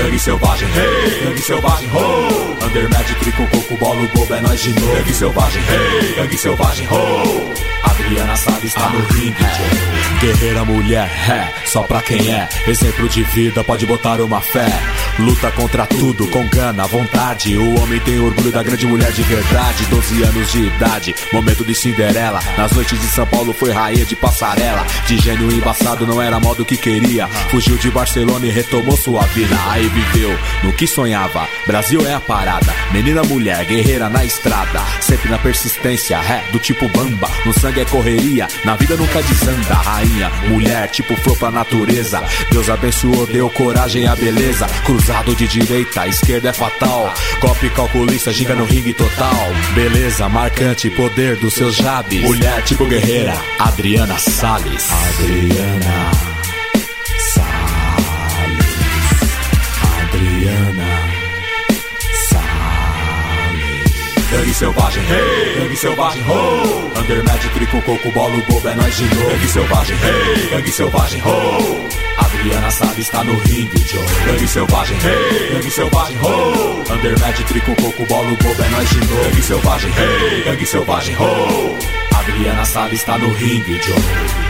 Gangue selvagem, hey, gangue selvagem, ho. Undermed, trico, coco, bolo, bobo, é nóis de novo. Gangue selvagem, hey, gangue selvagem, ho. Adriana Salles está no ringue, guerreira mulher, só pra quem é exemplo de vida, pode botar uma fé. Luta contra tudo, com gana, vontade. O homem tem orgulho da grande mulher de verdade. 12 anos de idade, momento de Cinderela. Nas noites de São Paulo foi rainha de passarela. De gênio embaçado, não era modo que queria. Fugiu de Barcelona e retomou sua vida. Aí viveu no que sonhava, Brasil é a parada. Menina, mulher, guerreira na estrada. Sempre na persistência, do tipo bamba. No sangue é correria, na vida nunca desanda. Rainha, mulher, tipo flor pra natureza. Deus abençoou, deu coragem e a beleza. Cruzado de direita, a esquerda é fatal. Golpe calculista, ginga no ringue total. Beleza, marcante, poder dos seus jabes. Mulher tipo guerreira, Adriana Salles. Adriana Salles. Adriana Salles. Gangue selvagem, hey, gangue selvagem, ho. Undermed, trico, coco, bolo, bobo, é nóis de novo. Gangue selvagem, hey, gangue selvagem, ho. Adriana Salles está no ringue, Joe. Gangue selvagem, hey, gangue selvagem, ho. Undermed, trico, coco, bolo, bobo, é nóis de novo. Gangue selvagem, hey, gangue selvagem, ho. Adriana Salles está no ringue, Joe.